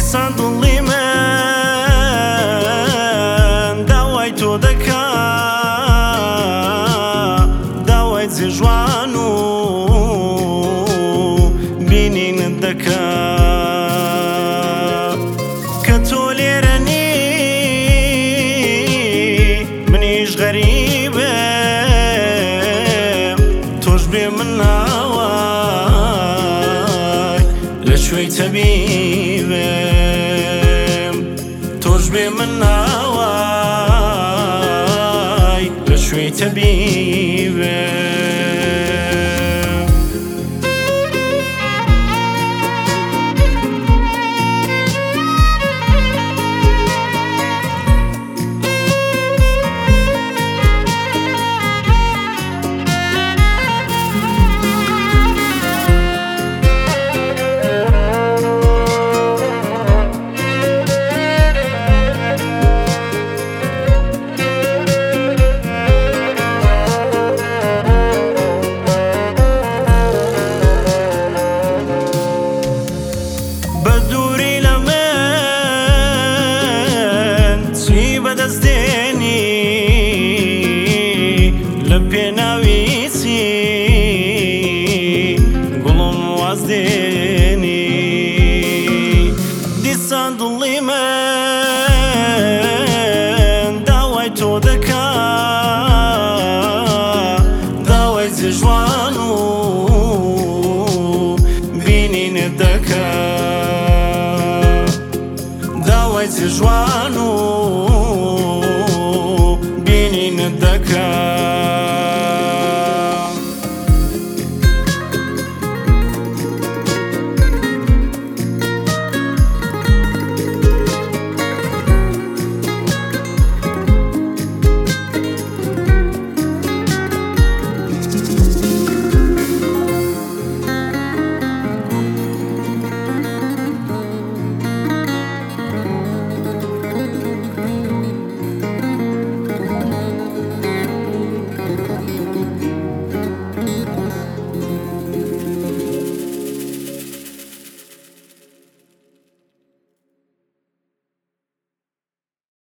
دیسان دڵی من داوای تۆ دەکا، داوای جێژوان و بینینت دەکا کە تۆ لێرە نی منیش غەریبم، تۆش بێ من ناوای لە شوێی تەبیبم، تۆش بێ من ناوای لە شوێی تەبیبم. لە پێناویچی گوڵم واز دێنی، دیسان دڵی من داوای تۆ دەکا، داوای جێژوان و بینینت دەکا، داوای جێژوان و